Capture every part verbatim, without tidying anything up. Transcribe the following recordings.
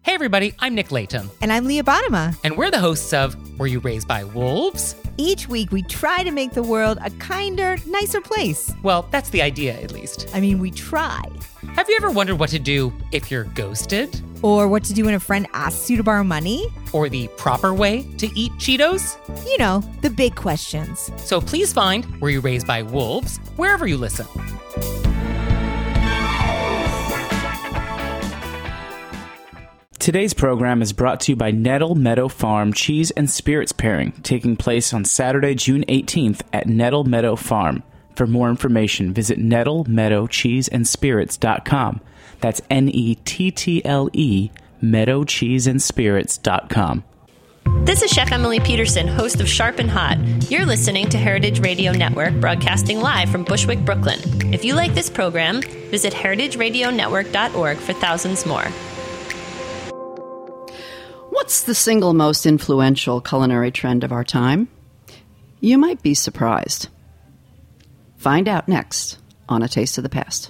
Hey everybody, I'm Nick Layton. And I'm Leah Bottima. And we're the hosts of Were You Raised by Wolves? Each week we try to make the world a kinder, nicer place. Well, that's the idea, at least. I mean, we try. Have you ever wondered what to do if you're ghosted? Or what to do when a friend asks you to borrow money? Or the proper way to eat Cheetos? You know, the big questions. So please find Were You Raised by Wolves wherever you listen. Today's program is brought to you by Nettle Meadow Farm Cheese and Spirits Pairing, taking place on Saturday, June eighteenth at Nettle Meadow Farm. For more information, visit nettle meadow cheese and spirits dot com. That's N E T T L E, meadow cheese and spirits dot com. This is Chef Emily Peterson, host of Sharp and Hot. You're listening to Heritage Radio Network, broadcasting live from Bushwick, Brooklyn. If you like this program, visit heritage radio network dot org for thousands more. What's the single most influential culinary trend of our time? You might be surprised. Find out next on A Taste of the Past.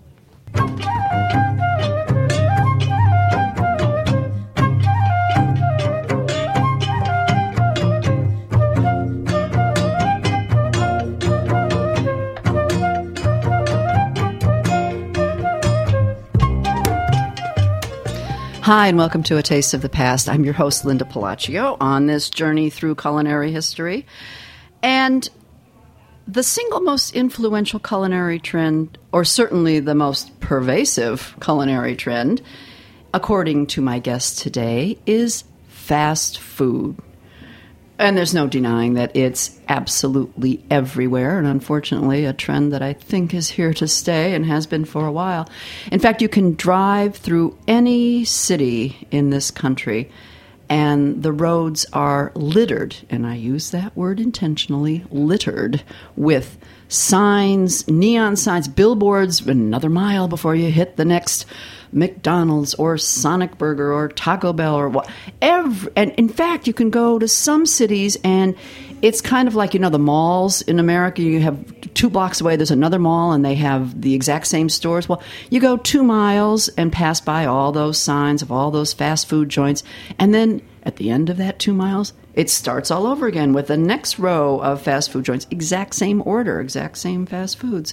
Hi, and welcome to A Taste of the Past. I'm your host, Linda Palacio, on this journey through culinary history. And the single most influential culinary trend, or certainly the most pervasive culinary trend, according to my guest today, is fast food. And there's no denying that it's absolutely everywhere, and unfortunately a trend that I think is here to stay and has been for a while. In fact, you can drive through any city in this country, and the roads are littered, and I use that word intentionally, littered, with signs, neon signs, billboards, another mile before you hit the next McDonald's or Sonic Burger or Taco Bell or what. Every, and in fact, you can go to some cities and it's kind of like, you know, the malls in America. You have two blocks away, there's another mall and they have the exact same stores. Well, you go two miles and pass by all those signs of all those fast food joints. And then at the end of that two miles, it starts all over again with the next row of fast food joints. Exact same order, exact same fast foods.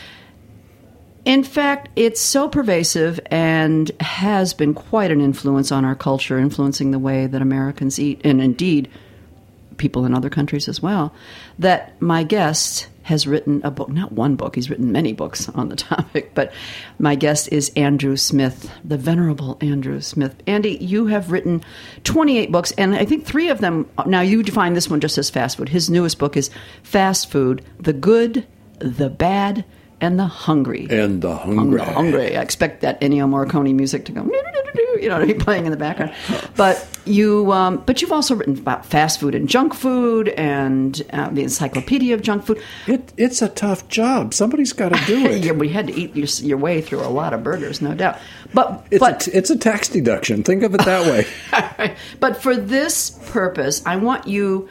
In fact, it's so pervasive and has been quite an influence on our culture, influencing the way that Americans eat, and indeed people in other countries as well, that my guest has written a book, not one book, he's written many books on the topic, but my guest is Andrew Smith, the venerable Andrew Smith. Andy, you have written twenty-eight books, and I think three of them, now you define this one just as fast food. His newest book is Fast Food, The Good, The Bad, and the Hungry. And the Hungry. The Hungry. I expect that Ennio Morricone music to go, you know, to be playing in the background. But you, um, but you've also written about fast food and junk food and uh, the Encyclopedia of Junk Food. It, it's a tough job. Somebody's got to do it. Yeah, we had to eat your, your way through a lot of burgers, no doubt. But it's, but, a, it's a tax deduction. Think of it that way. But for this purpose, I want you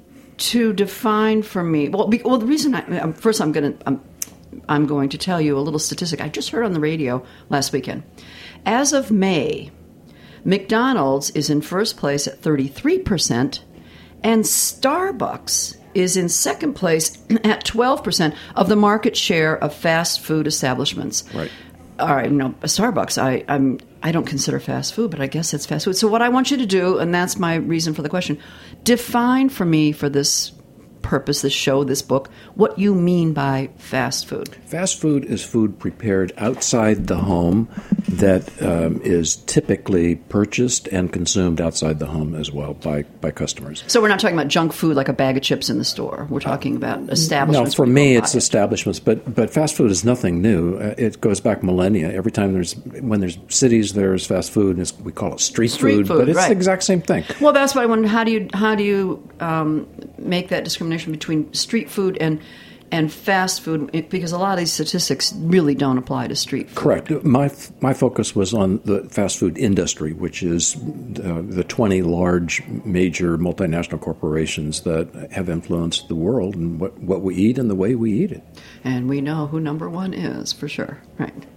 to define for me. Well, be, well, the reason I first I'm going to. I'm going to tell you a little statistic I just heard on the radio last weekend. As of May, McDonald's is in first place at thirty-three percent, and Starbucks is in second place at twelve percent of the market share of fast food establishments. Right. All right, you know, Starbucks, I, I'm, I don't consider fast food, but I guess it's fast food. So what I want you to do, and that's my reason for the question, define for me for this purpose, this show, this book, what you mean by fast food. Fast food is food prepared outside the home that um, is typically purchased and consumed outside the home as well by, by customers. So we're not talking about junk food like a bag of chips in the store. We're talking about establishments. No, for me it's establishments, but but fast food is nothing new. Uh, it goes back millennia. Every time there's, when there's cities, there's fast food, and it's, we call it street, street food, food, but it's right. the exact same thing. Well, that's what I wondered. How do you, how do you um, make that discrimination between street food and and fast food, because a lot of these statistics really don't apply to street food. Correct. My my focus was on the fast food industry, which is uh, the twenty large major multinational corporations that have influenced the world and what, what we eat and the way we eat it. And we know who number one is, for sure. Right.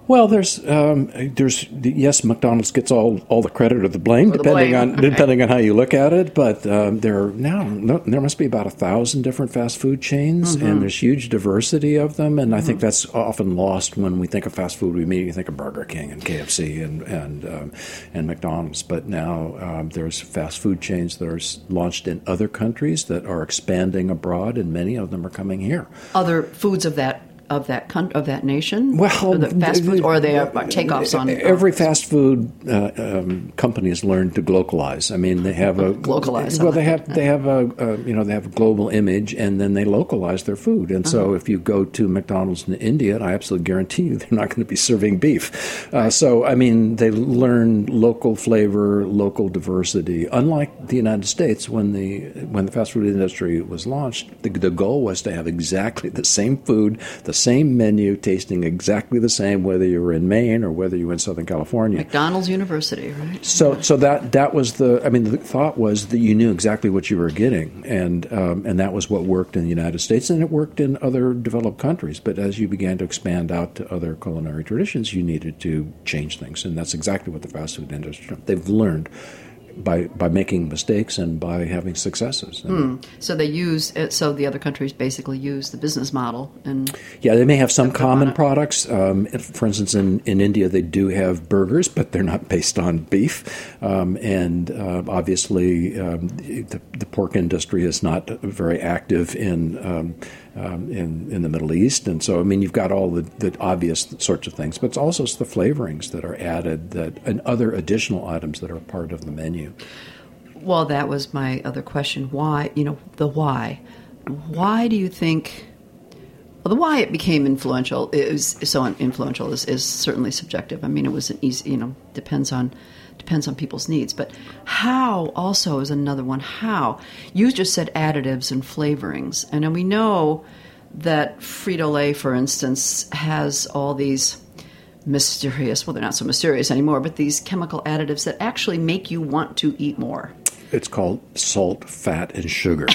Well, there's um, there's yes, McDonald's gets all, all the credit or the blame, the depending blame. on depending on how you look at it. But um, there are now no, there must be about a thousand different fast food chains, mm-hmm. and there's huge diversity of them. And mm-hmm. I think that's often lost when we think of fast food. We immediately think of Burger King and K F C and and um, and McDonald's. But now um, there's fast food chains that are launched in other countries that are expanding abroad, and many of them are coming here. Other foods of that. Of that con- of that nation, well, or the fast food, or are they takeoffs on every fast food uh, um, company has learned to globalize. I mean, they have a localize. Well, they have they have a, a you know they have a global image, and then they localize their food. And uh-huh. so, if you go to McDonald's in India, I absolutely guarantee you they're not going to be serving beef. Uh, so, I mean, they learn local flavor, local diversity. Unlike the United States, when the when the fast food industry was launched, the, the goal was to have exactly the same food, the same menu, tasting exactly the same, whether you were in Maine or whether you were in Southern California. McDonald's University, right? So, so that that was the. I mean, the thought was that you knew exactly what you were getting, and um, and that was what worked in the United States, and it worked in other developed countries. But as you began to expand out to other culinary traditions, you needed to change things, and that's exactly what the fast food industry. They've learned. By by making mistakes and by having successes. Hmm. So they use so the other countries basically use the business model and yeah, they may have some common products. Um, for instance, in, in India, they do have burgers, but they're not based on beef. Um, and uh, obviously, um, the, the pork industry is not very active in. Um, Um, in, in the Middle East. And so, I mean, you've got all the, the obvious sorts of things, but it's also the flavorings that are added that and other additional items that are part of the menu. Well, that was my other question. Why, you know, the why. Why do you think, well, the why it became influential, it was so influential is, is certainly subjective. I mean, it was an easy, you know, depends on Depends on people's needs. But how also is another one. How? You just said additives and flavorings. And then we know that Frito-Lay, for instance, has all these mysterious, well, they're not so mysterious anymore, but these chemical additives that actually make you want to eat more. It's called salt, fat, and sugar.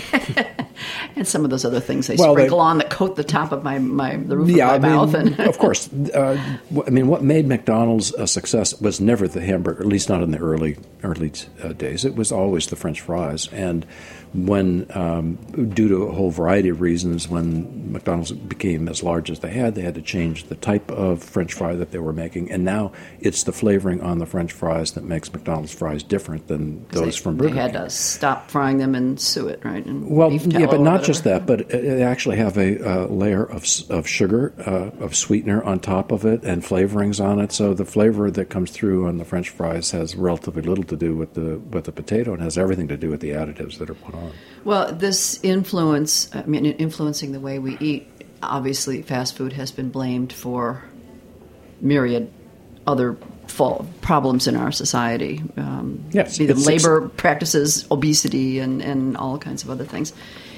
And some of those other things they well, sprinkle they, on that coat the top of my, my the roof yeah, of my I mouth. mean, And of course. Uh, I mean, what made McDonald's a success was never the hamburger, at least not in the early early uh, days. It was always the French fries. And when, um, due to a whole variety of reasons, when McDonald's became as large as they had, they had to change the type of French fry that they were making. And now it's the flavoring on the French fries that makes McDonald's fries different than those they, from Burger King. They had to stop frying them and suet, right? And well, beef yeah, but tallow not just that, but they actually have a uh, layer of of sugar, uh, of sweetener on top of it, and flavorings on it. So the flavor that comes through on the French fries has relatively little to do with the with the potato, and has everything to do with the additives that are put on. Well, this influence, I mean, influencing the way we eat, obviously fast food has been blamed for myriad other fault, problems in our society. Um, yes. Be the it's labor ex- practices, obesity, and, and all kinds of other things.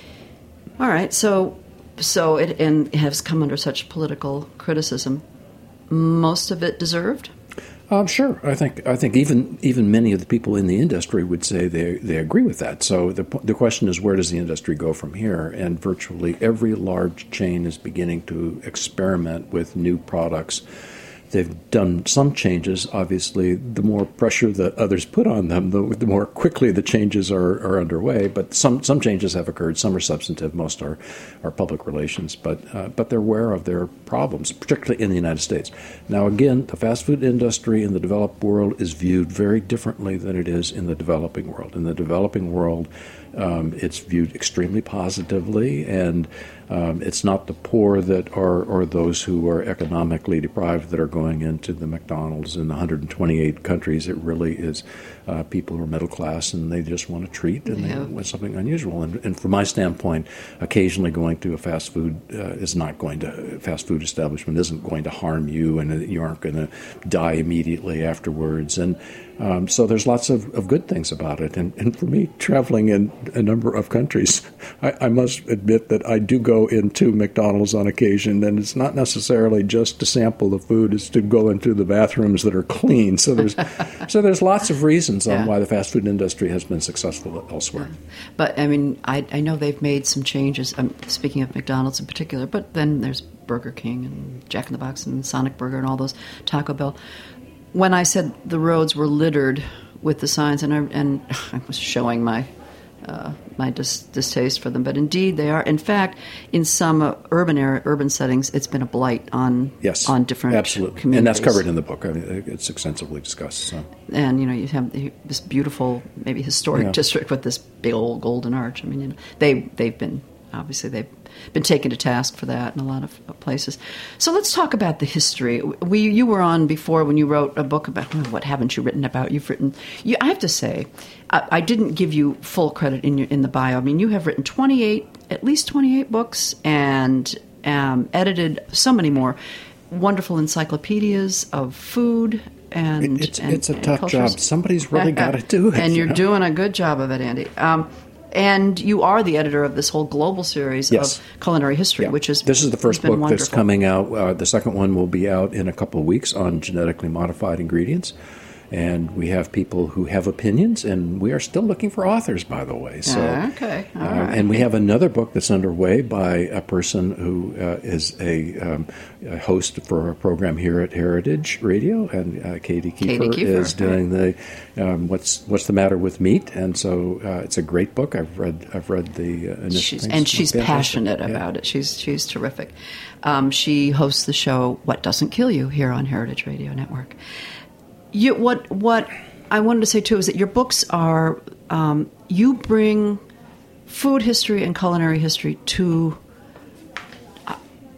All right, so so it, and it has come under such political criticism. Most of it deserved? Um, sure, I think I think even even many of the people in the industry would say they they agree with that. So the the question is, where does the industry go from here? And virtually every large chain is beginning to experiment with new products. They've done some changes. Obviously, the more pressure that others put on them, the, the more quickly the changes are, are underway. But some, some changes have occurred. Some are substantive. Most are, are public relations. But uh, but they're aware of their problems, particularly in the United States. Now, again, the fast food industry in the developed world is viewed very differently than it is in the developing world. In the developing world, um, it's viewed extremely positively, and Um, it's not the poor that are, or those who are economically deprived that are going into the McDonald's in the one hundred twenty-eight countries. It really is uh, people who are middle class and they just want a treat and yeah. they want something unusual. And, and from my standpoint, occasionally going to a fast food uh, is not going to fast food establishment isn't going to harm you, and you aren't going to die immediately afterwards. And Um, so there's lots of, of good things about it. And, and for me, traveling in a number of countries, I, I must admit that I do go into McDonald's on occasion, and it's not necessarily just to sample the food, it's to go into the bathrooms that are clean. So there's so there's lots of reasons on yeah. why the fast food industry has been successful elsewhere. But, I mean, I, I know they've made some changes, um, speaking of McDonald's in particular, but then there's Burger King and Jack in the Box and Sonic Burger and all those, Taco Bell. When I said the roads were littered with the signs, and I, and I was showing my uh, my dis- distaste for them, but indeed they are. In fact, in some uh, urban area, urban settings, it's been a blight on yes, on different absolutely. communities. And that's covered in the book. I mean, it's extensively discussed. So. And you know, you have this beautiful, maybe historic Yeah. district with this big old golden arch. I mean, you know, they they've been obviously they've been taken to task for that in a lot of places. So let's talk about the history. We you were on before when you wrote a book about, oh, what haven't you written about? You've written. You, I have to say, I, I didn't give you full credit in your in the bio. I mean, you have written twenty-eight, at least twenty-eight books, and um, edited so many more wonderful encyclopedias of food. And, it's and, it's a and tough cultures. job. Somebody's really got to do it. And you're you know? doing a good job of it, Andy. Um, and you are the editor of this whole global series Yes. of culinary history, Yeah. which is this is the first has been book that's wonderful. coming out. Uh, the second one will be out in a couple of weeks on genetically modified ingredients. And we have people who have opinions, and we are still looking for authors, by the way. So, Ah, okay. All uh, right. And we have another book that's underway by a person who uh, is a, um, a host for a program here at Heritage Radio, and uh, Katie Kiefer, Katie Kiefer, is doing the um, what's what's the matter with meat, and so uh, it's a great book. I've read I've read the uh, initial She's, things. and she's Fantastic. passionate Yeah. about it. She's she's terrific. Um, she hosts the show "What Doesn't Kill You" here on Heritage Radio Network. You, what what I wanted to say too is that your books are um, you bring food history and culinary history to uh,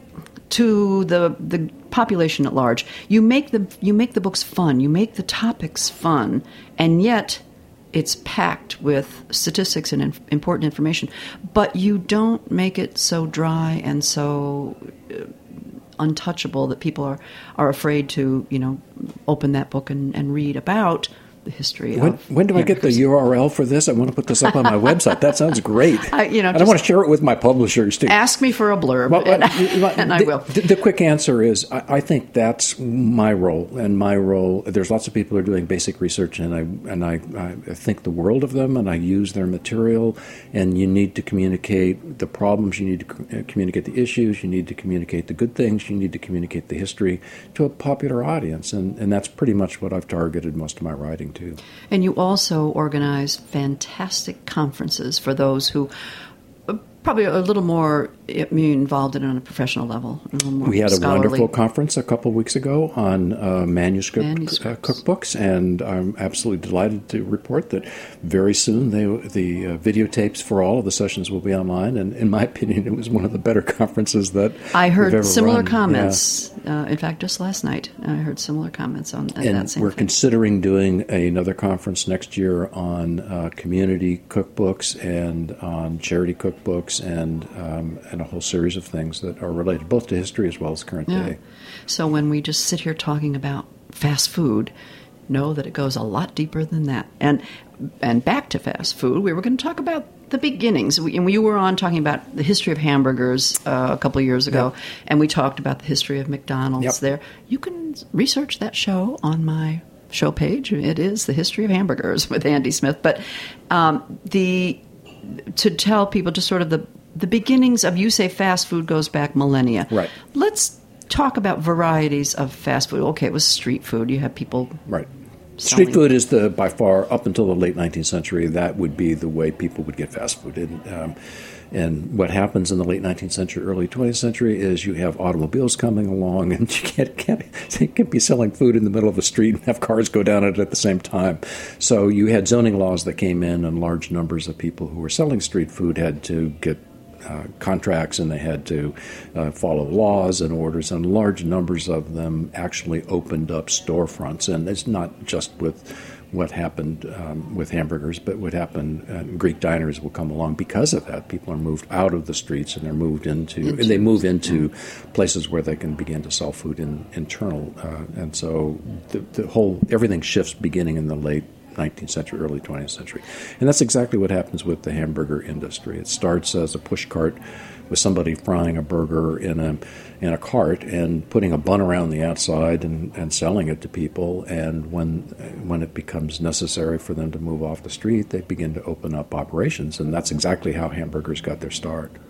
to the the population at large. You make the you make the books fun. You make the topics fun, and yet it's packed with statistics and in, important information. But you don't make it so dry and so uh, untouchable that people are, are afraid to, you know, open that book and, and read about the history When, of when do I get the hamburgers. U R L for this? I want to put this up on my website. That sounds great. I- you know, and I just want to share it with my publishers too. Ask me for a blurb, Well, and, uh, I, and I the, will. The, the quick answer is I, I think that's my role, and my role. There's lots of people who are doing basic research, and I and I, I think the world of them, and I use their material. And you need to communicate the problems. You need to c- communicate the issues. You need to communicate the good things. You need to communicate the history to a popular audience, and and that's pretty much what I've targeted most of my writing to. And you also organize fantastic conferences for those who are probably a little more involved in it on a professional level. A little more We had a scholarly. wonderful conference a couple of weeks ago on uh, manuscript uh, Manuscripts. cookbooks, and I'm absolutely delighted to report that very soon they, the uh, videotapes for all of the sessions will be online. And in my opinion, it was one of the better conferences that I we've heard ever similar run. comments. Uh, in fact, just last night, I heard similar comments on at Yeah. that And same we're thing. considering doing another conference next year on uh, community cookbooks and on charity cookbooks and um, and a whole series of things that are related both to history as well as current Yeah. day. So when we just sit here talking about fast food, know that it goes a lot deeper than that. And and back to fast food, we were going to talk about the beginnings. We, and you were on talking about the history of hamburgers uh, a couple of years ago, Yep. and we talked about the history of McDonald's Yep. there. You can research that show on my show page. It is The History of Hamburgers with Andy Smith. But um, the to tell people just sort of the the beginnings of, you say fast food goes back millennia. Right. Let's talk about varieties of fast food. Okay, it was street food. You have people Right. selling- Street food is the by far up until the late nineteenth century. That would be the way people would get fast food. And, um, and what happens in the late nineteenth century, early twentieth century is you have automobiles coming along, and you can't, can't you can't be selling food in the middle of a street and have cars go down it at the same time. So you had zoning laws that came in, and large numbers of people who were selling street food had to get Uh, contracts, and they had to uh, follow laws and orders, and large numbers of them actually opened up storefronts. And it's not just with what happened um, with hamburgers, but what happened, uh, Greek diners will come along because of that. People are moved out of the streets, and they're moved into, Into- and they move into places where they can begin to sell food in internal. Uh, and so the, the whole, everything shifts beginning in the late nineteenth century, early twentieth century. And that's exactly what happens with the hamburger industry. It starts as a push cart with somebody frying a burger in a in a cart and putting a bun around the outside and, and selling it to people. And when when it becomes necessary for them to move off the street, they begin to open up operations. And that's exactly how hamburgers got their start.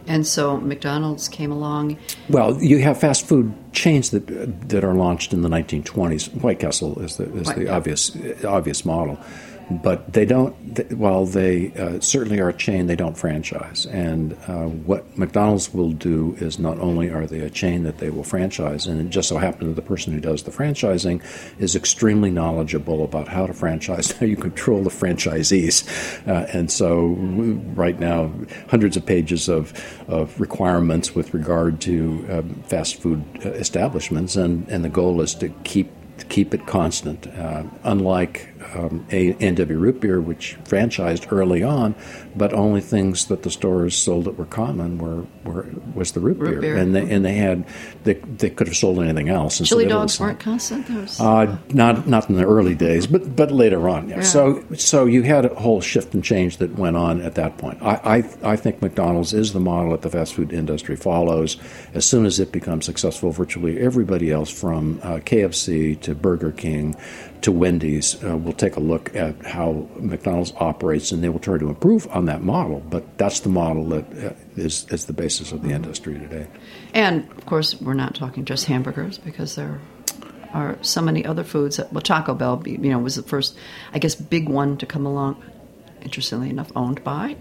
And so McDonald's came along. Well, you have fast food chains that that are launched in the nineteen twenties. White Castle is the is White, the yeah. obvious obvious model. But they don't, while they uh, certainly are a chain, they don't franchise. And uh, what McDonald's will do is not only are they a chain that they will franchise, and it just so happens that the person who does the franchising is extremely knowledgeable about how to franchise, how you control the franchisees. Uh, and so right now, hundreds of pages of, of requirements with regard to um, fast food establishments, and, and the goal is to keep to keep it constant. Uh, unlike um, A and W Root Beer, which franchised early on, but only things that the stores sold that were common were, were was the root, root beer. beer, and they and they had they, they could have sold anything else. And Chili so dogs was, weren't constant. There was, uh, not not in the early days, but but later on. Yeah. Yeah. So so you had a whole shift and change that went on at that point. I, I I think McDonald's is the model that the fast food industry follows. As soon as it becomes successful, virtually everybody else, from uh, K F C to Burger King to Wendy's, uh, will take a look at how McDonald's operates, and they will try to improve on that model. But that's the model that uh, is is the basis of the industry today. and of course, we're not talking just hamburgers, because there are so many other foods. That, well, Taco Bell, you know, was the first, I guess, big one to come along. Interestingly enough, owned by,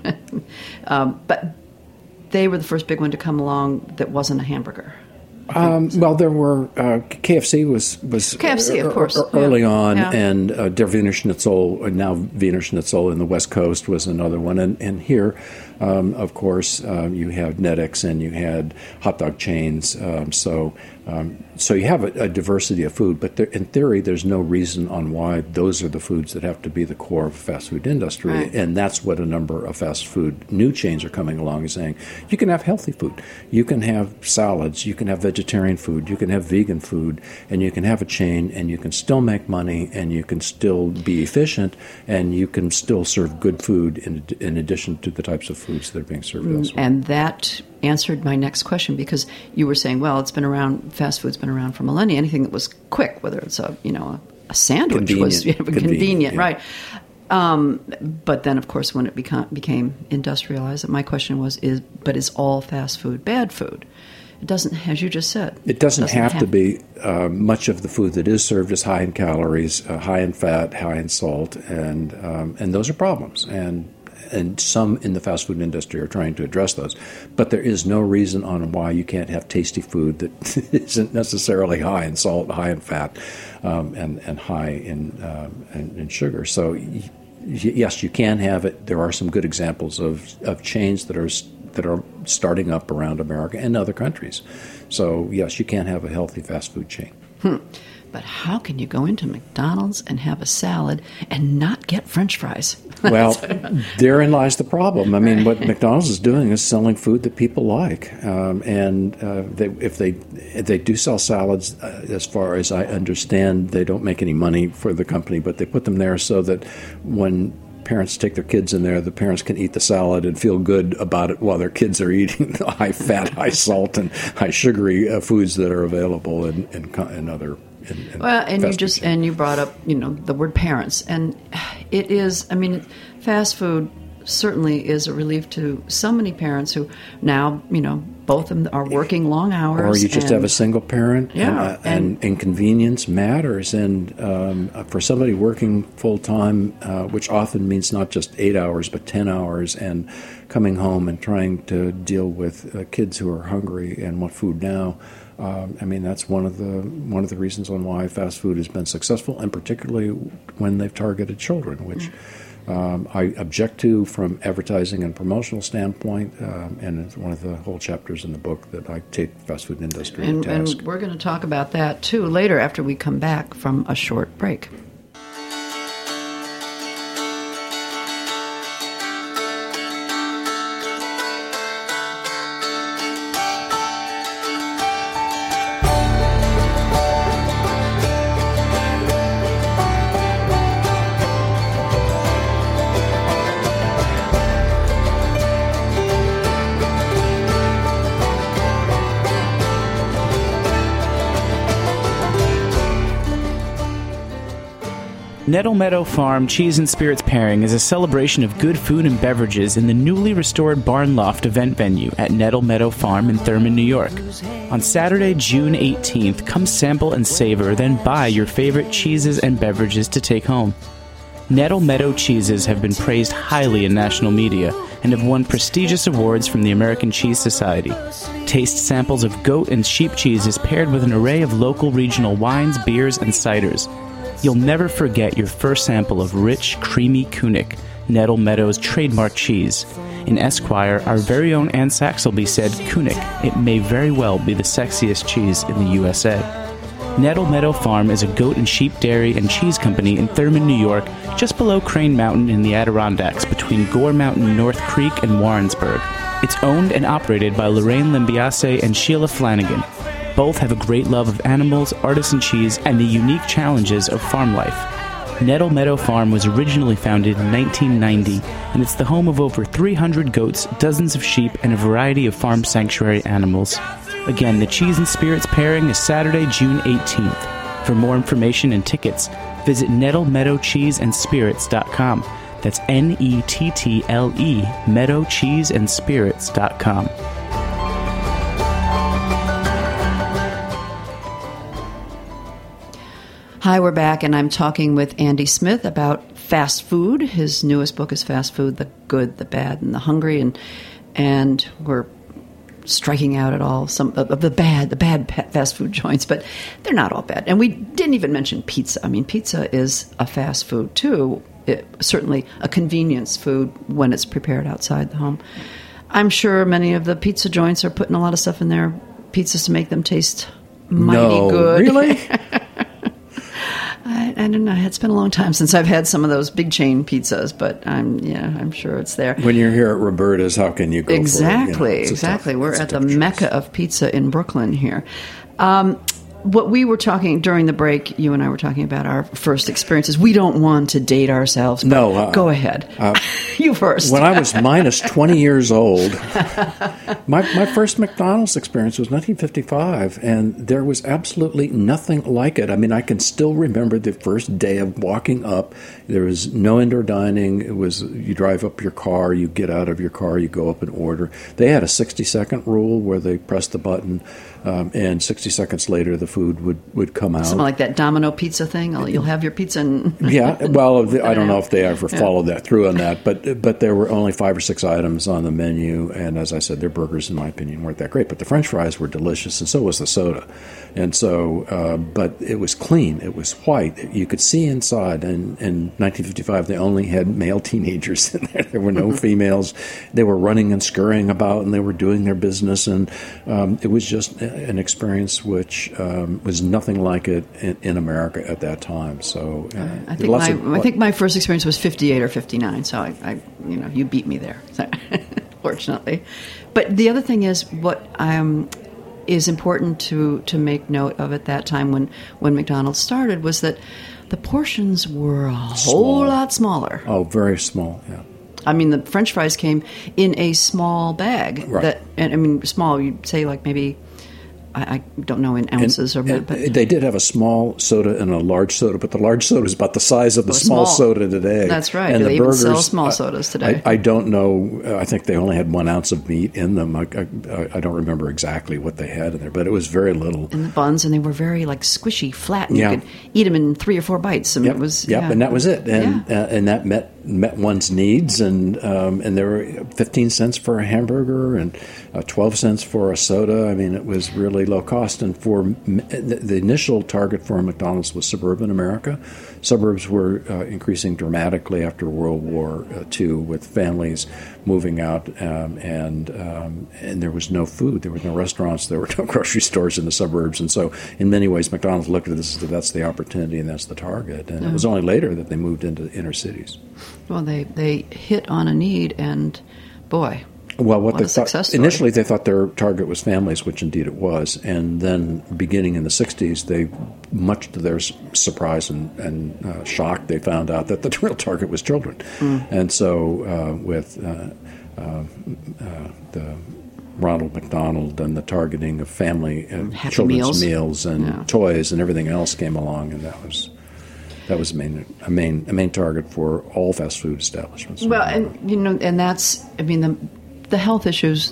um, but they were the first big one to come along that wasn't a hamburger. Um, well, there were uh, K F C was was K F C, of course, er, er, early yeah. on, Yeah. and uh, Der Wiener Schnitzel, uh, now Wiener Schnitzel in the West Coast, was another one, and and here, um, of course, um, you have Netix and you had hot dog chains. Um, so um, so you have a, a diversity of food, but there, in theory, there's no reason on why those are the foods that have to be the core of the fast food industry, Right. and that's what a number of fast food new chains are coming along and saying. You can have healthy food, you can have salads, you can have vegetarian food, you can have vegan food, and you can have a chain, and you can still make money, and you can still be efficient, and you can still serve good food in, in addition to the types of foods that are being served elsewhere. And that answered my next question, because you were saying, well, it's been around, fast food's been around for millennia. Anything that was quick, whether it's a, you know, a, a sandwich was you know, Convenient, convenient, yeah. right? Um, but then, of course, when it became, became industrialized, my question was, is but is all fast food bad food? It doesn't, as you just said. It doesn't, have, to be. Uh, much of the food that is served is high in calories, uh, high in fat, high in salt, and um, and those are problems. And and some in the fast food industry are trying to address those. But there is no reason on why you can't have tasty food that isn't necessarily high in salt, high in fat, um, and and high in um, in, in sugar. So y- yes, you can have it. There are some good examples of of chains that are that are starting up around America and other countries. So, yes, you can have a healthy fast food chain. Hmm. But how can you go into McDonald's and have a salad and not get French fries? Well, therein lies the problem. I mean, what McDonald's is doing is selling food that people like. Um, and uh, they, if they if they do sell salads, uh, as far as I understand, they don't make any money for the company, but they put them there so that when parents take their kids in there, the parents can eat the salad and feel good about it while their kids are eating the high fat, high salt, and high sugary uh, foods that are available in, in, in other. In, in well, and you fast just food and you brought up, you know, the word parents, and it is. I mean, fast food certainly is a relief to so many parents who now, you know, both of them are working long hours. Or you just and, have a single parent, Yeah, and, uh, and, and- inconvenience matters. And um, for somebody working full time, uh, which often means not just eight hours but ten hours, and coming home and trying to deal with uh, kids who are hungry and want food now. Um, I mean, that's one of the one of the reasons on why fast food has been successful, and particularly when they've targeted children, which. Um, I object to from advertising and promotional standpoint, um, and it's one of the whole chapters in the book that I take the fast food industry and, to task. and we're going to talk about that too later after we come back from a short break. Nettle Meadow Farm Cheese and Spirits Pairing is a celebration of good food and beverages in the newly restored Barn Loft event venue at Nettle Meadow Farm in Thurman, New York. On Saturday, June eighteenth, come sample and savor, then buy your favorite cheeses and beverages to take home. Nettle Meadow cheeses have been praised highly in national media and have won prestigious awards from the American Cheese Society. Taste samples of goat and sheep cheeses paired with an array of local regional wines, beers, and ciders. You'll never forget your first sample of rich, creamy Kunik, Nettle Meadow's trademark cheese. In Esquire, our very own Anne Saxelby said, Kunik, it may very well be the sexiest cheese in the U S A. Nettle Meadow Farm is a goat and sheep dairy and cheese company in Thurman, New York, just below Crane Mountain in the Adirondacks between Gore Mountain, North Creek, and Warrensburg. It's owned and operated by Lorraine Limbiase and Sheila Flanagan. Both have a great love of animals, artisan cheese, and the unique challenges of farm life. Nettle Meadow Farm was originally founded in nineteen ninety, and it's the home of over three hundred goats, dozens of sheep, and a variety of farm sanctuary animals. Again, the Cheese and Spirits Pairing is Saturday, June eighteenth. For more information and tickets, visit nettle meadow cheese and spirits dot com. That's N E T T L E, meadow cheese and spirits dot com. Hi, we're back, and I'm talking with Andy Smith about fast food. His newest book is Fast Food, the Good, the Bad, and the Hungry, and and we're striking out at all some of the bad, the bad fast food joints, but they're not all bad. And we didn't even mention pizza. I mean, pizza is a fast food, too. It, certainly a convenience food when it's prepared outside the home. I'm sure many of the pizza joints are putting a lot of stuff in their pizzas to make them taste mighty no, good. Really? I, I don't know. It's been a long time since I've had some of those big chain pizzas, but I'm yeah, I'm sure it's there. When you're here at Roberta's, how can you go exactly, for it? You know, exactly. Tough, We're at the choice. Mecca of pizza in Brooklyn here. Um, what we were talking during the break, you and I were talking about our first experiences. We don't want to date ourselves. But no, uh, go ahead. Uh, you first. When I was minus twenty years old, my my first McDonald's experience was nineteen fifty-five, and there was absolutely nothing like it. I mean, I can still remember the first day of walking up. There was no indoor dining. It was you drive up your car, you get out of your car, you go up and order. They had a sixty-second rule where they pressed the button, um, and sixty seconds later the food would, would come out. Something like that Domino pizza thing. You'll have your pizza and... yeah, well, I don't know if they ever followed that through on that, but but there were only five or six items on the menu, and as I said, their burgers, in my opinion, weren't that great. But the French fries were delicious, and so was the soda. And so, uh, but it was clean. It was white. You could see inside. And in nineteen fifty-five, they only had male teenagers in there. There were no females. They were running and scurrying about, and they were doing their business. And um, it was just an experience which um, was nothing like it in, in America at that time. So uh, I think my of, I think my first experience was fifty-eight or fifty-nine. So I, I you know, you beat me there, fortunately. But the other thing is what um, is important to to make note of at that time when when McDonald's started was that the portions were a whole Small. lot smaller. Oh, very small, yeah. I mean, the French fries came in a small bag. Right. That, and I mean, small. You'd say like maybe, I, I don't know in ounces and, or, and but they did have a small soda and a large soda, but the large soda is about the size of the Well, small, small. soda today. That's right. And Do the they even burgers, sell small uh, sodas today? I, I don't know. I think they only had one ounce of meat in them. I, I, I don't remember exactly what they had in there, but it was very little. in the buns, and they were very like squishy, flat, and Yeah. you could eat them in three or four bites. And Yep, it was yep, yeah. and that was it, and Yeah. uh, and that met met one's needs, and um, and there were fifteen cents for a hamburger and uh, twelve cents for a soda. I mean, it was really low cost, and for the, the initial target for McDonald's was suburban America. Suburbs were uh, increasing dramatically after World War Two, with families moving out, um, and um, and there was no food, there were no restaurants, there were no grocery stores in the suburbs, and so in many ways, McDonald's looked at this as that's the opportunity and that's the target. And it was only later that they moved into inner cities. Well, they they hit on a need, and boy. Well, what, What they a thought success story. initially, they thought their target was families, which indeed it was, and then beginning in the sixties, they, much to their s- surprise and, and uh, shock, they found out that the real target was children, Mm. and so uh, with uh, uh, uh, the Ronald McDonald and the targeting of family uh, Happy children's Meals. meals and Yeah. toys and everything else came along, and that was. that was a main a main a main target for all fast food establishments. Well, and you know, and that's I mean the the health issues,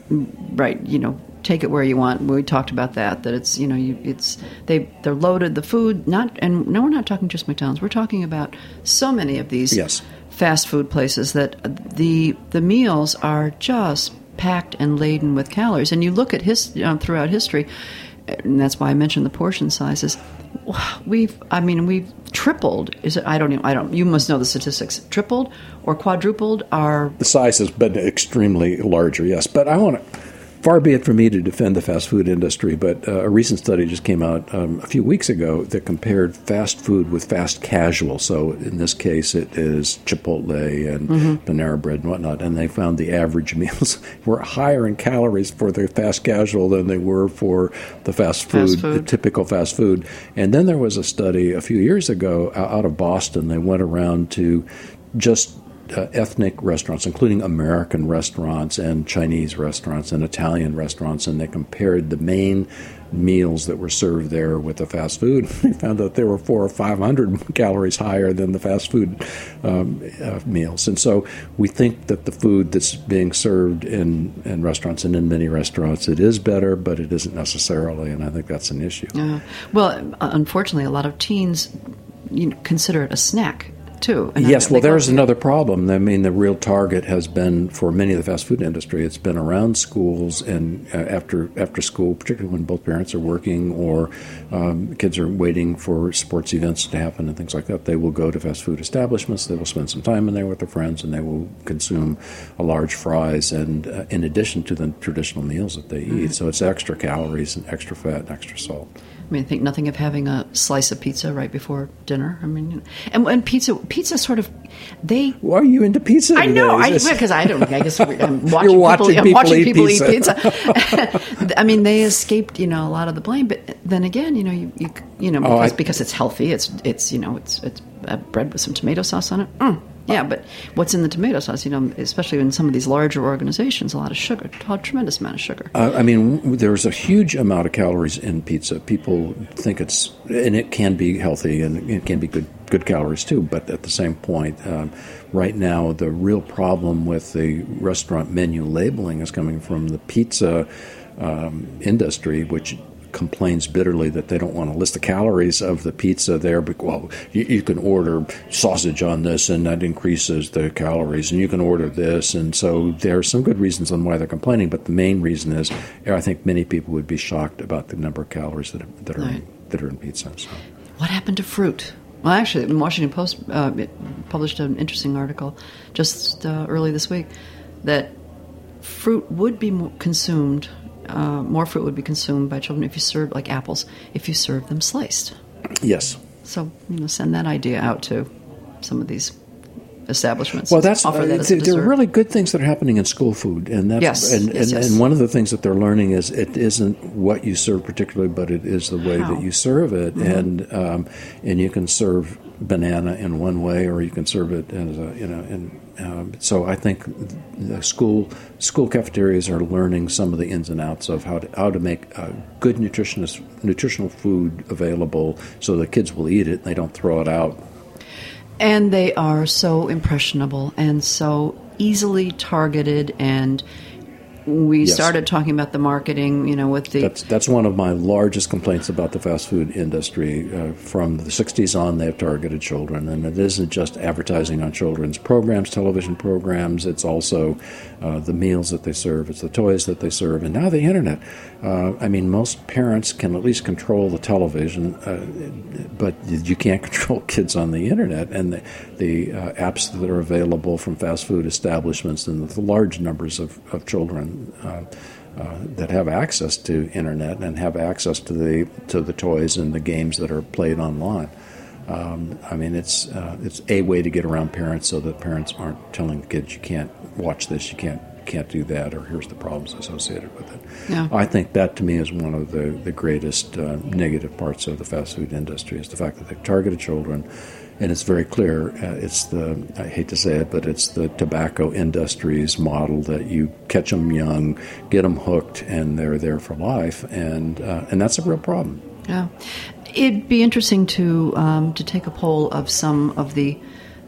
right? You know, take it where you want. We talked about that. That it's you know you, it's they they're loaded the food not and no we're not talking just McDonald's. We're talking about so many of these yes. fast food places that the the meals are just packed and laden with calories. And you look at his you know, throughout history, and that's why I mentioned the portion sizes. We've I mean we've tripled. Is it? I don't even. I don't. You must know the statistics. Tripled or quadrupled our the size has been extremely larger. Yes, but I want to. Far be it from me to defend the fast food industry, but uh, a recent study just came out um, a few weeks ago that compared fast food with fast casual. So in this case, it is Chipotle and mm-hmm. Panera Bread and whatnot, and they found the average meals were higher in calories for the fast casual than they were for the fast food, fast food. the typical fast food. And then there was a study a few years ago out of Boston. They went around to just Uh, ethnic restaurants, including American restaurants and Chinese restaurants and Italian restaurants, and they compared the main meals that were served there with the fast food. They found that they were four or five hundred calories higher than the fast food um, uh, meals. And so we think that the food that's being served in, in restaurants and in many restaurants, it is better, but it isn't necessarily, and I think that's an issue. Uh, well, unfortunately, a lot of teens you know, consider it a snack. Too. Yes, well, there's another problem. I mean, the real target has been, for many of the fast food industry, it's been around schools and uh, after after school, particularly when both parents are working or um, kids are waiting for sports events to happen and things like that. They will go to fast food establishments. They will spend some time in there with their friends, and they will consume a large fries and uh, in addition to the traditional meals that they mm-hmm. eat. So it's extra calories and extra fat and extra salt. I mean, think nothing of having a slice of pizza right before dinner. I mean, and, and pizza, pizza sort of, they. Why are you into pizza today? I know, I because I don't. I guess I'm watching, You're watching people, people, I'm watching eat, people pizza. eat pizza. I mean, they escaped, you know, a lot of the blame. But then again, you know, you you, you know, because, oh, I, because it's healthy. It's it's you know, it's it's uh, bread with some tomato sauce on it. Mm. Yeah, but what's in the tomato sauce? You know, especially in some of these larger organizations, a lot of sugar, a tremendous amount of sugar. Uh, I mean, there's a huge amount of calories in pizza. People think it's, and it can be healthy and it can be good, good calories too. But at the same point, um, right now, the real problem with the restaurant menu labeling is coming from the pizza um, industry, which complains bitterly that they don't want to list the calories of the pizza there. But, well, you, you can order sausage on this, and that increases the calories, and you can order this. And so there are some good reasons on why they're complaining, but the main reason is I think many people would be shocked about the number of calories that are, that are, right. that are in pizza. So. What happened to fruit? Well, actually, the Washington Post uh, published an interesting article just uh, early this week that fruit would be more consumed Uh, more fruit would be consumed by children if you serve, like apples, if you serve them sliced. Yes. So, you know, send that idea out to some of these establishments. Well, that's offer uh, that as there dessert. are really good things that are happening in school food, and that's Yes, and, yes, and, yes. and one of the things that they're learning is it isn't what you serve particularly, but it is the way How. that you serve it, Mm-hmm. and um, and you can serve banana in one way, or you can serve it as a you know, and um, so I think the school school cafeterias are learning some of the ins and outs of how to how to make uh, good nutritionist nutritional food available, so the kids will eat it and they don't throw it out. And they are so impressionable and so easily targeted. And we Yes. started talking about the marketing, you know, with the... That's that's one of my largest complaints about the fast food industry. Uh, from the sixties on, they've targeted children, and it isn't just advertising on children's programs, television programs. It's also uh, the meals that they serve. It's the toys that they serve, and now the internet. Uh, I mean, most parents can at least control the television, uh, but you can't control kids on the internet. And the, the uh, apps that are available from fast food establishments and the large numbers of, of children Uh, uh, that have access to internet and have access to the to the toys and the games that are played online. Um, I mean, it's uh, it's a way to get around parents, so that parents aren't telling kids you can't watch this, you can't can't do that, or here's the problems associated with it. Yeah. I think that to me is one of the the greatest uh, negative parts of the fast food industry, is the fact that they've targeted children. And it's very clear, uh, it's the, I hate to say it, but it's the tobacco industry's model that you catch them young, get them hooked, and they're there for life. And uh, and that's a real problem. Yeah. it'd be interesting to um, to take a poll of some of the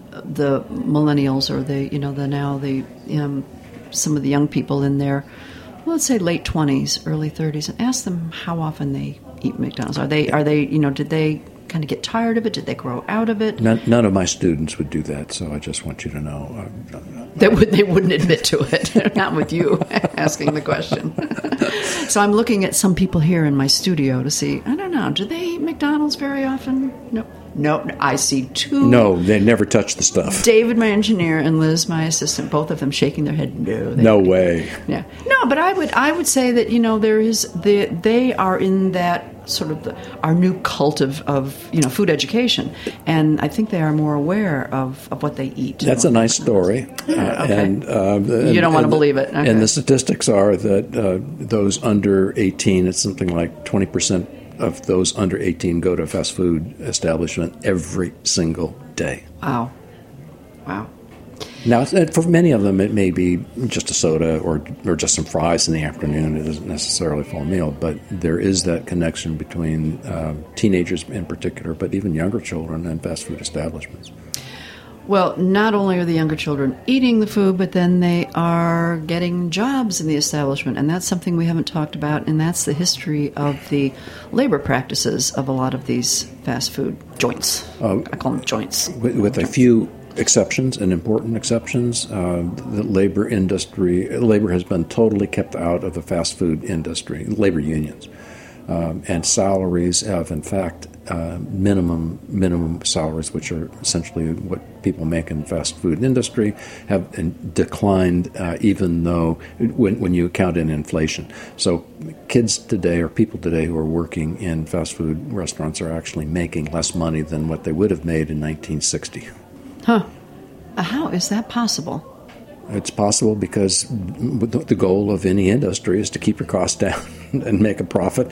the millennials or the you know the now the um, some of the young people in their, well, let's say late twenties, early thirties, and ask them how often they eat McDonald's. Are they are they you know did they kind of get tired of it? Did they grow out of it? None, none of my students would do that, so I just want you to know. Uh, they, would, they wouldn't admit to it, not with you asking the question. So I'm looking at some people here in my studio to see, I don't know, do they eat McDonald's very often? No. No, I see two. No, they never touch the stuff. David, my engineer, and Liz, my assistant, both of them shaking their head. No, they no don't. way. Yeah, no, but I would, I would say that you know there is the they are in that sort of the, our new cult of, of you know food education, and I think they are more aware of, of what they eat. That's a nice story. Yeah, okay. and, uh, and you don't want to and, believe it. Okay. And the statistics are that uh, those under eighteen, it's something like twenty percent of those under eighteen go to a fast food establishment every single day. Wow. Wow. Now, for many of them, it may be just a soda or or just some fries in the afternoon. It isn't necessarily a full meal, but there is that connection between uh, teenagers in particular, but even younger children and fast food establishments. Well, not only are the younger children eating the food, but then they are getting jobs in the establishment. And that's something we haven't talked about, and that's the history of the labor practices of a lot of these fast food joints. Uh, I call them joints. With, with a few exceptions and important exceptions, uh, the labor industry, labor has been totally kept out of the fast food industry, labor unions. Um, and salaries have, in fact, uh, minimum minimum salaries, which are essentially what people make in the fast food industry, have declined, uh, even though when, when you account in inflation. So kids today or people today who are working in fast food restaurants are actually making less money than what they would have made in nineteen sixty. Huh. How is that possible? It's possible because the goal of any industry is to keep your costs down and make a profit,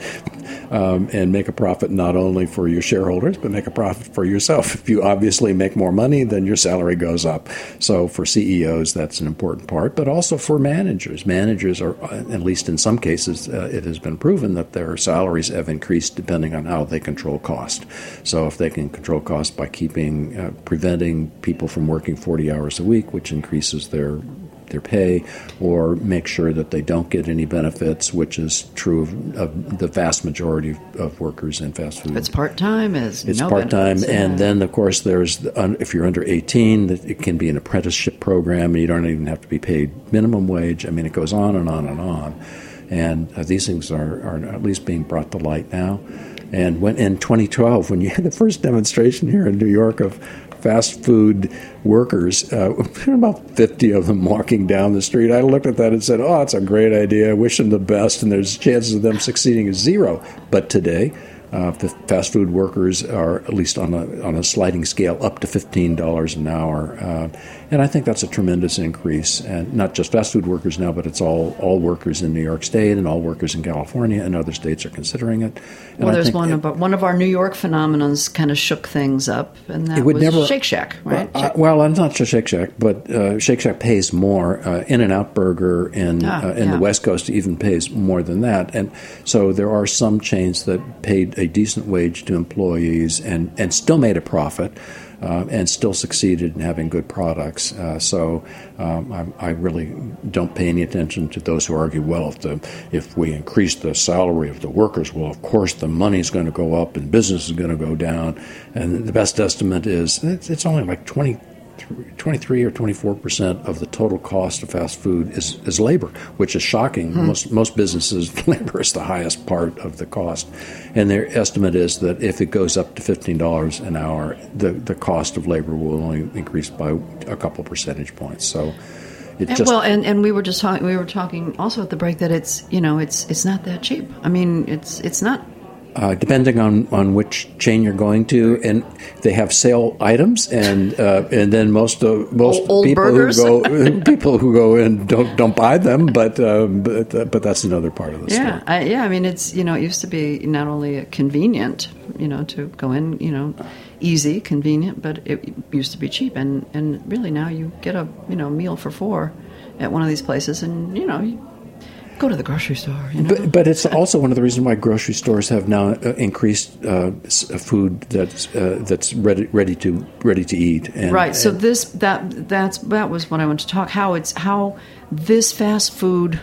um, and make a profit not only for your shareholders, but make a profit for yourself. If you obviously make more money, then your salary goes up. So for C E Os, that's an important part, but also for managers. Managers are, at least in some cases, uh, it has been proven that their salaries have increased depending on how they control cost. So if they can control cost by keeping, uh, preventing people from working forty hours a week, which increases their their pay, or make sure that they don't get any benefits, which is true of, of the vast majority of, of workers in fast food. If it's part-time, it's, it's no part-time, benefits. and Yeah. then, of course, there's the, if you're under eighteen, it can be an apprenticeship program, and you don't even have to be paid minimum wage. I mean, it goes on and on and on. And uh, these things are, are at least being brought to light now. And when in twenty twelve, when you had the first demonstration here in New York of fast food workers, uh, about fifty of them walking down the street, I looked at that and said, oh, it's a great idea. I wish them the best, and there's chances of them succeeding is zero. But today, uh, the fast food workers are, at least on a on a sliding scale, up to fifteen dollars an hour. Uh, and I think that's a tremendous increase. And not just fast food workers now, but it's all, all workers in New York State and all workers in California, and other states are considering it. And Well, I there's think one it, of our, one of our New York phenomenons kind of shook things up, and that It would was never- Shake Shack, right? Uh, well, I'm not just Shake Shack, but uh, Shake Shack pays more. Uh, In-N-Out Burger in, Ah, uh, in yeah. the West Coast even pays more than that. And so there are some chains that paid a decent wage to employees and, and still made a profit. Uh, and still succeeded in having good products. Uh, so um, I, I really don't pay any attention to those who argue, well, if, the, if we increase the salary of the workers, well, of course the money's going to go up and business is going to go down. And the best estimate is it's, it's only like twenty, twenty-three or twenty-four percent of the total cost of fast food is, is labor, which is shocking. Hmm. Most most businesses, labor is the highest part of the cost. And their estimate is that if it goes up to fifteen dollars an hour, the, the cost of labor will only increase by a couple percentage points. So it And, just... well, and, and we were just talking. We were talking also at the break that it's you know it's it's not that cheap. I mean, it's it's not. Uh, depending on, on which chain you're going to, and they have sale items, and uh, and then most of most Old people burgers. who go people who go in don't don't buy them, but um, but uh, but that's another part of the Yeah, story. I, yeah. I mean, it's you know it used to be not only convenient, you know, to go in, you know, easy, convenient, but it used to be cheap, and, and really now you get a you know meal for four at one of these places, and you know. You, go to the grocery store. You know? But, but it's also one of the reasons why grocery stores have now uh, increased uh, food that's uh, that's ready ready to ready to eat. And, right. So and this that that's that was what I wanted to talk. How it's how this fast food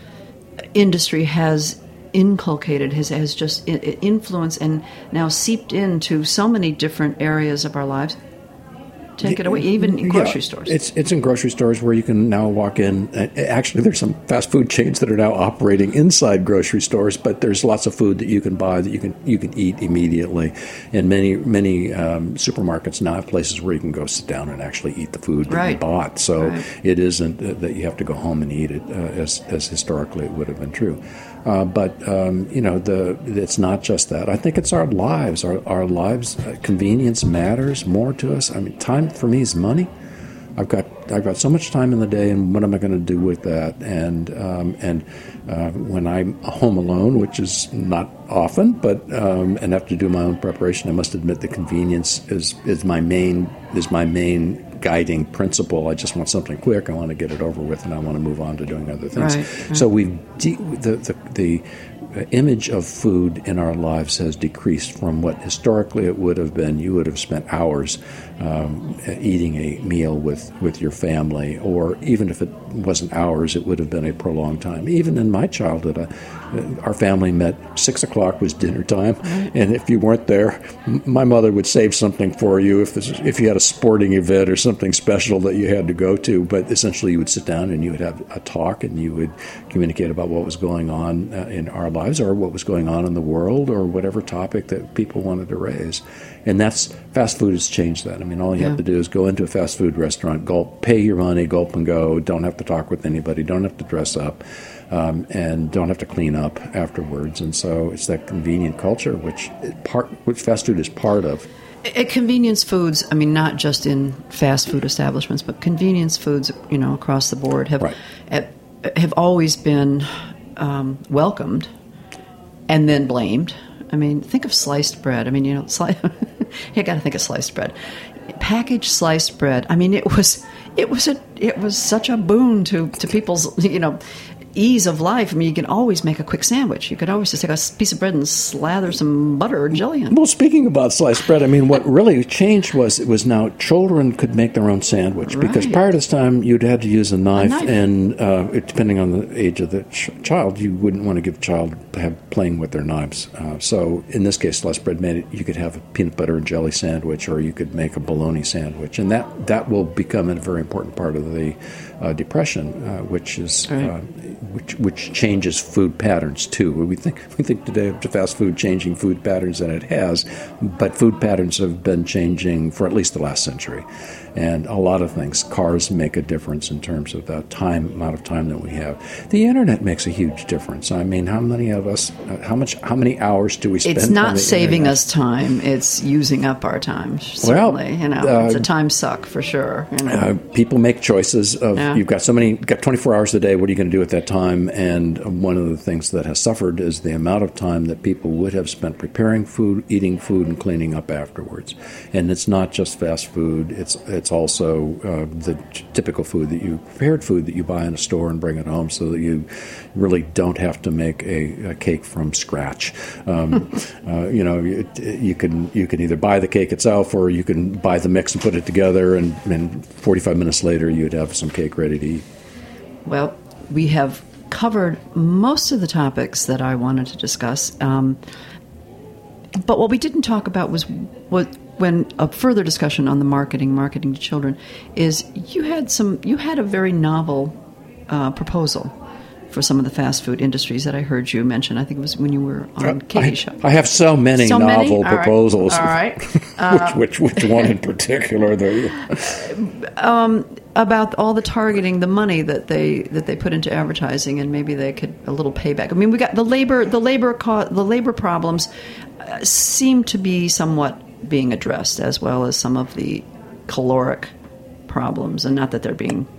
industry has inculcated, has has just influenced and now seeped into so many different areas of our lives. Take it away, even in grocery yeah, stores. It's it's in grocery stores where you can now walk in. Actually, there's some fast food chains that are now operating inside grocery stores, but there's lots of food that you can buy that you can you can eat immediately. And many many um, supermarkets now have places where you can go sit down and actually eat the food that right. you bought. So right. it isn't that you have to go home and eat it uh, as as historically it would have been true. Uh, but um, you know, the it's not just that. I think it's our lives. Our our lives. Uh, convenience matters more to us. I mean, time for me is money. I've got I've got so much time in the day, and what am I going to do with that? And um, and uh, when I'm home alone, which is not often, but um, and have to do my own preparation, I must admit the convenience is is my main is my main. guiding principle. I just want something quick. I want to get it over with, and I want to move on to doing other things. Right, right. So we've de- the, the the image of food in our lives has decreased from what historically it would have been. You would have spent hours um, eating a meal with, with your family, or even if it wasn't hours, it would have been a prolonged time. Even in my childhood, uh, our family met, six o'clock was dinner time, and if you weren't there, m- my mother would save something for you if this, if you had a sporting event or something special that you had to go to. But essentially you would sit down and you would have a talk, and you would communicate about what was going on uh, in our lives, or what was going on in the world, or whatever topic that people wanted to raise. And that's, fast food has changed that. I mean, all you yeah. have to do is go into a fast food restaurant, gulp, pay your money, gulp and go, don't have to talk with anybody, don't have to dress up, um, and don't have to clean up afterwards. And so it's that convenient culture, which part, which fast food is part of. At convenience foods, I mean, not just in fast food establishments, but convenience foods, you know, across the board have right. have, have always been um, welcomed and then blamed. I mean, think of sliced bread. I mean, you know, sli- you got to think of sliced bread. Packaged sliced bread. I mean, it was it was a it was such a boon to, to people's, you know, ease of life. I mean, you can always make a quick sandwich. You could always just take a piece of bread and slather some butter or jelly on it. Well, speaking about sliced bread, I mean, what really changed was it was now children could make their own sandwich. Right. Because prior to this time, you'd had to use a knife, a knife. and uh, it, depending on the age of the ch- child, you wouldn't want to give a child have playing with their knives. Uh, so in this case, sliced bread made it, you could have a peanut butter and jelly sandwich, or you could make a bologna sandwich. And that, that will become a very important part of the uh, Depression, uh, which is right. uh, which which changes food patterns too. We think we think today of fast food changing food patterns, and it has, but food patterns have been changing for at least the last century. And a lot of things. Cars make a difference in terms of the time, amount of time that we have. The internet makes a huge difference. I mean, how many of us, uh, how much, how many hours do we spend It's on not the saving internet? us time. It's using up our time, certainly. Well, you know, uh, it's a time suck for sure. You know? Uh, people make choices of, Yeah. you've got so many, you've got twenty-four hours a day, what are you going to do at that time? And one of the things that has suffered is the amount of time that people would have spent preparing food, eating food, and cleaning up afterwards. And it's not just fast food, it's it's also uh, the t- typical food that you, prepared food that you buy in a store and bring it home, so that you really don't have to make a, a cake from scratch. Um, uh, you know, you, you can you can either buy the cake itself, or you can buy the mix and put it together, and, and forty-five minutes later you'd have some cake ready to eat. Well, we have covered most of the topics that I wanted to discuss. Um, but what we didn't talk about was what when a further discussion on the marketing, marketing to children, is you had some you had a very novel uh, proposal for some of the fast food industries that I heard you mention. I think it was when you were on Katie's I, show. I have so many So many? novel All right. proposals. All right. Uh, which, which which one in particular? The, um, about all the targeting, the money that they that they put into advertising, and maybe they could a little payback. I mean, we got the labor the labor co- the labor problems uh, seem to be somewhat being addressed, as well as some of the caloric problems, and not that they're being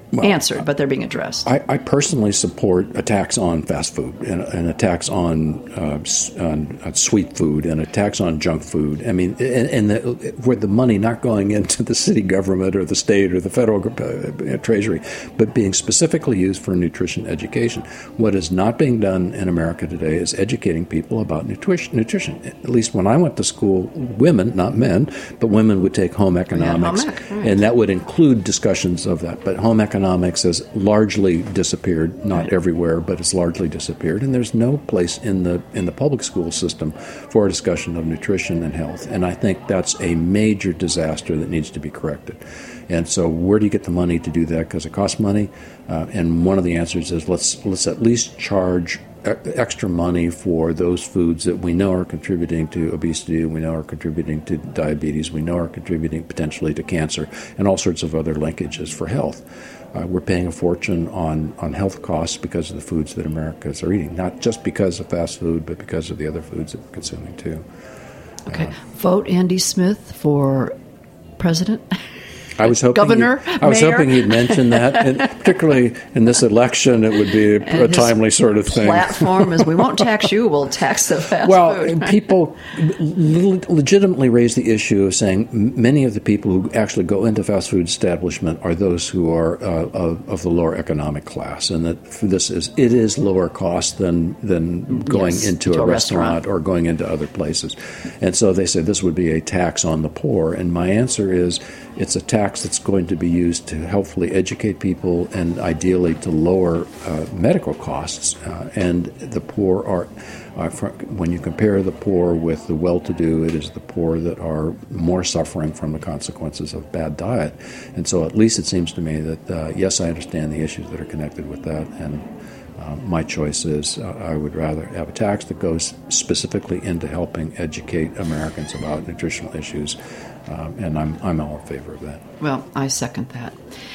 Well, answered, but they're being addressed. I, I personally support a tax on fast food and, and a tax on, uh, on, on sweet food and a tax on junk food. I mean, and, and the, where the money not going into the city government or the state or the federal uh, treasury, but being specifically used for nutrition education. What is not being done in America today is educating people about nutrition. nutrition. At least when I went to school, women, not men, but women would take home economics, yeah, home ec, right. and that would include discussions of that. But home economics Economics has largely disappeared, not right. everywhere, but it's largely disappeared. And there's no place in the in the public school system for a discussion of nutrition and health. And I think that's a major disaster that needs to be corrected. And so where do you get the money to do that? Because it costs money. Uh, and one of the answers is let's let's at least charge extra money for those foods that we know are contributing to obesity, we know are contributing to diabetes, we know are contributing potentially to cancer, and all sorts of other linkages for health. Uh, we're paying a fortune on, on health costs because of the foods that Americans are eating, not just because of fast food, but because of the other foods that we're consuming too. Okay. Uh, Vote Andy Smith for president. I was hoping Governor, he, I was mayor. hoping he'd mention that, and particularly in this election, it would be a, a timely sort of thing. Platform is we won't tax you, we'll tax the fast well, food. Well, people legitimately raise the issue of saying many of the people who actually go into fast food establishment are those who are uh, of, of the lower economic class, and that this is it is lower cost than than going yes, into, into a, a restaurant, restaurant or going into other places, and so they say this would be a tax on the poor, and my answer is it's a tax that's going to be used to helpfully educate people and ideally to lower uh, medical costs. Uh, and the poor are, uh, for, when you compare the poor with the well-to-do, it is the poor that are more suffering from the consequences of bad diet. And so at least it seems to me that, uh, yes, I understand the issues that are connected with that. And uh, my choice is uh, I would rather have a tax that goes specifically into helping educate Americans about nutritional issues. Um, and I'm I'm all in favor of that. Well, I second that.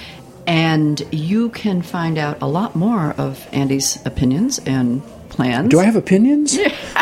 And you can find out a lot more of Andy's opinions and plans. Do I have opinions?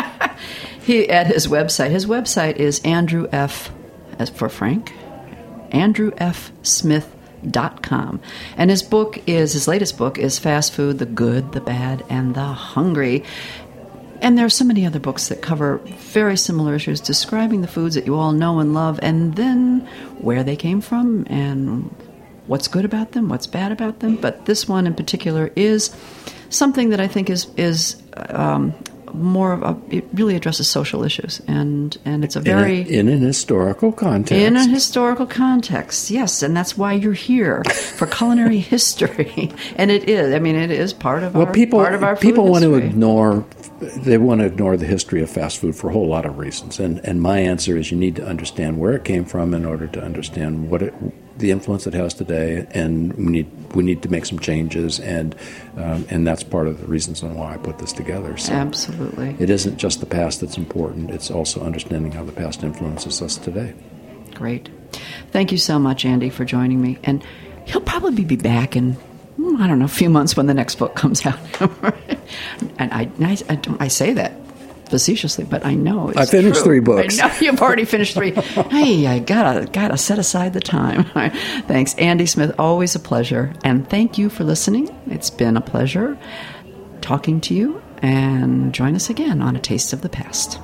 he at his website. His website is Andrew F. as for Frank, andrew f smith dot com. And his book is his latest book is Fast Food: The Good, the Bad, and the Hungry. And there are so many other books that cover very similar issues, describing the foods that you all know and love, and then where they came from and what's good about them, what's bad about them. But this one in particular is something that I think is is um, more of a, it really addresses social issues, and, and it's a very... In, a, in an historical context. In a historical context, yes, and that's why you're here, for culinary history. And it is, I mean, it is part of well, our people, part of our food people want to history. ignore... They want to ignore the history of fast food for a whole lot of reasons, and and my answer is you need to understand where it came from in order to understand what it, the influence it has today, and we need we need to make some changes, and um, and that's part of the reasons on why I put this together. So Absolutely, it isn't just the past that's important; it's also understanding how the past influences us today. Great, thank you so much, Andy, for joining me, and he'll probably be back in. I don't know, a few months when the next book comes out. and I, I, I, don't, I say that facetiously, but I know it's I finished true. three books. I know you've already finished three. Hey, I gotta gotta set aside the time. Thanks, Andy Smith. Always a pleasure, and thank you for listening. It's been a pleasure talking to you. And join us again on A Taste of the Past.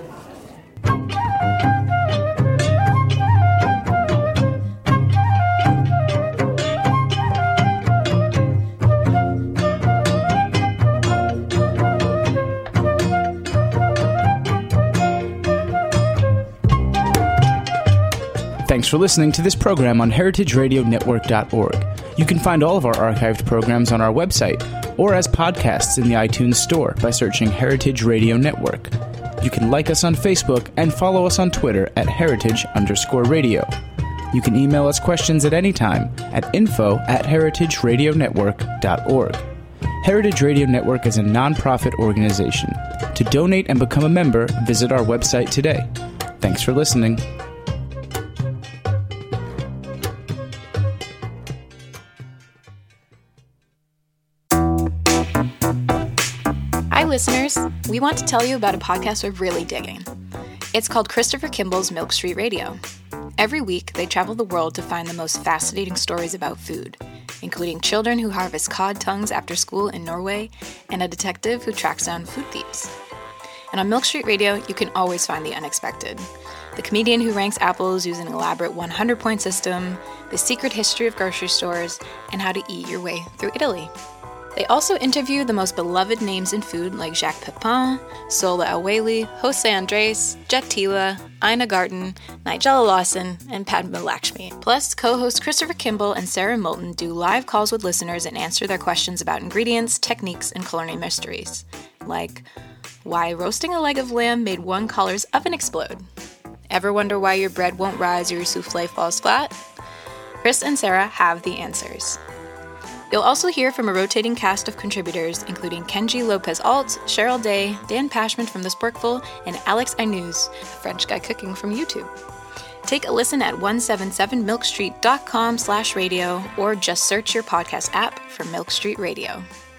Thanks for listening to this program on heritage radio network dot org. You can find all of our archived programs on our website or as podcasts in the iTunes Store by searching Heritage Radio Network. You can like us on Facebook and follow us on Twitter at heritage underscore radio. You can email us questions at any time at info at heritage radio network dot org. Heritage Radio Network is a nonprofit organization. To donate and become a member, visit our website today. Thanks for listening. Hi, listeners. We want to tell you about a podcast we're really digging. It's called Christopher Kimball's Milk Street Radio. Every week, they travel the world to find the most fascinating stories about food. including children who harvest cod tongues after school in Norway and a detective who tracks down food thieves. And on Milk Street Radio, you can always find the unexpected. The comedian who ranks apples using an elaborate one hundred point system, the secret history of grocery stores, and how to eat your way through Italy. They also interview the most beloved names in food like Jacques Pepin, Sola El-Waylly, Jose Andres, Jet Tila, Ina Garten, Nigella Lawson, and Padma Lakshmi. Plus, co-hosts Christopher Kimball and Sarah Moulton do live calls with listeners and answer their questions about ingredients, techniques, and culinary mysteries. Like, why roasting a leg of lamb made one caller's oven explode? Ever wonder why your bread won't rise or your souffle falls flat? Chris and Sarah have the answers. You'll also hear from a rotating cast of contributors, including Kenji Lopez-Alt, Cheryl Day, Dan Pashman from The Sporkful, and Alex Ainouz, a French guy cooking from YouTube. Take a listen at one seventy-seven milk street dot com slash radio or just search your podcast app for Milk Street Radio.